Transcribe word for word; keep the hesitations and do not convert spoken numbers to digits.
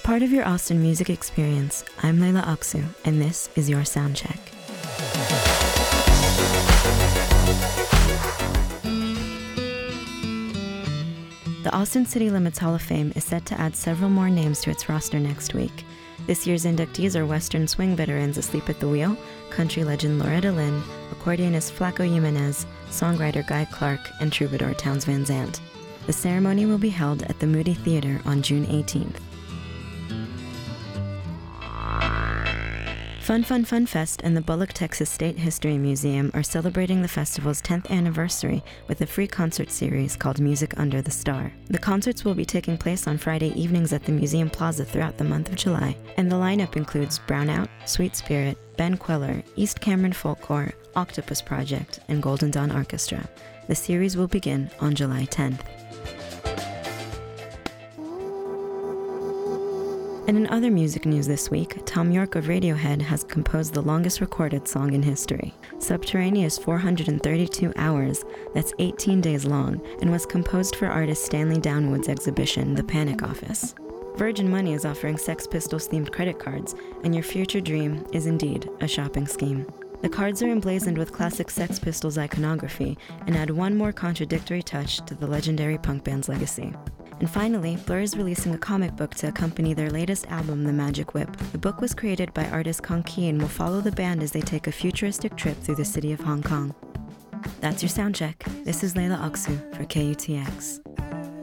part of your Austin music experience, I'm Layla Aksu, and this is your Soundcheck. The Austin City Limits Hall of Fame is set to add several more names to its roster next week. This year's inductees are Western swing veterans Asleep at the Wheel, country legend Loretta Lynn, accordionist Flaco Jimenez, songwriter Guy Clark, and troubadour Townes Van Zandt. The ceremony will be held at the Moody Theater on June eighteenth. Fun Fun Fun Fest and the Bullock, Texas State History Museum are celebrating the festival's tenth anniversary with a free concert series called Music Under the Star. The concerts will be taking place on Friday evenings at the Museum Plaza throughout the month of July, and the lineup includes Brownout, Sweet Spirit, Ben Queller, East Cameron Folklore, Octopus Project, and Golden Dawn Orchestra. The series will begin on July tenth. And in other music news this week, Tom York of Radiohead has composed the longest recorded song in history. Subterraneous four hundred thirty-two hours, that's eighteen days long, and was composed for artist Stanley Downwood's exhibition, The Panic Office. Virgin Money is offering Sex Pistols-themed credit cards, and your future dream is indeed a shopping scheme. The cards are emblazoned with classic Sex Pistols iconography and add one more contradictory touch to the legendary punk band's legacy. And finally, Blur is releasing a comic book to accompany their latest album, The Magic Whip. The book was created by artist Kong Key and will follow the band as they take a futuristic trip through the city of Hong Kong. That's your Soundcheck. This is Layla Aksu for K U T X.